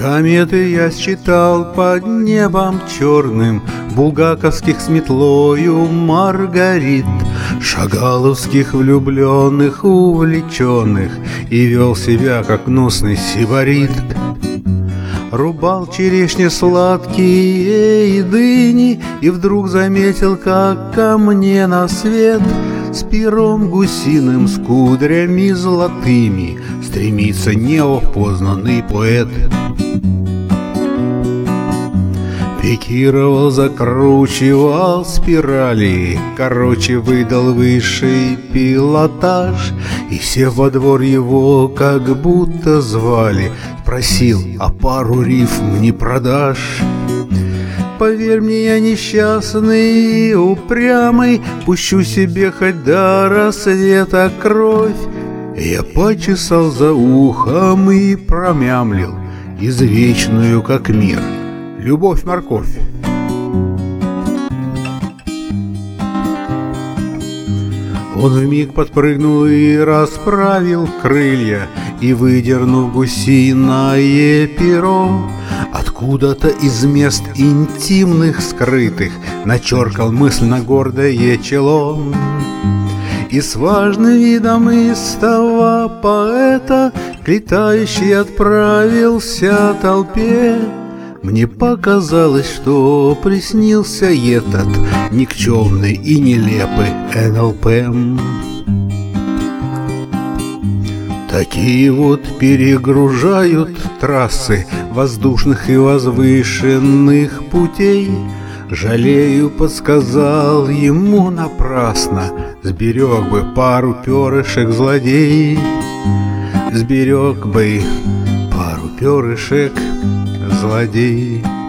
Кометы я считал под небом черным, булгаковских с метлою Маргарит, шагаловских влюбленных, увлеченных, и вел себя, как гнусный сибарит. Рубал черешни сладкие и дыни, и вдруг заметил, как ко мне на свет с пером гусиным, с кудрями золотыми стремится неопознанный поэт. Пикировал, закручивал спирали, короче, выдал высший пилотаж, и все во двор его как будто звали, просил, а пару рифм не продашь. Поверь мне, я несчастный и упрямый, пущу себе хоть до рассвета кровь. Я почесал за ухом и промямлил извечную, как мир, любовь-морковь. Он вмиг подпрыгнул и расправил крылья, и, выдернув гусиное перо, откуда-то из мест интимных скрытых начеркал мысленно гордое чело. И с важным видом истого поэта к летающей отправился толпе. Мне показалось, что приснился этот никчемный и нелепый НЛП. Такие вот перегружают трассы воздушных и возвышенных путей. Жалею, подсказал ему напрасно, сберег бы пару перышек злодей. Сберег бы пару перышек злодей.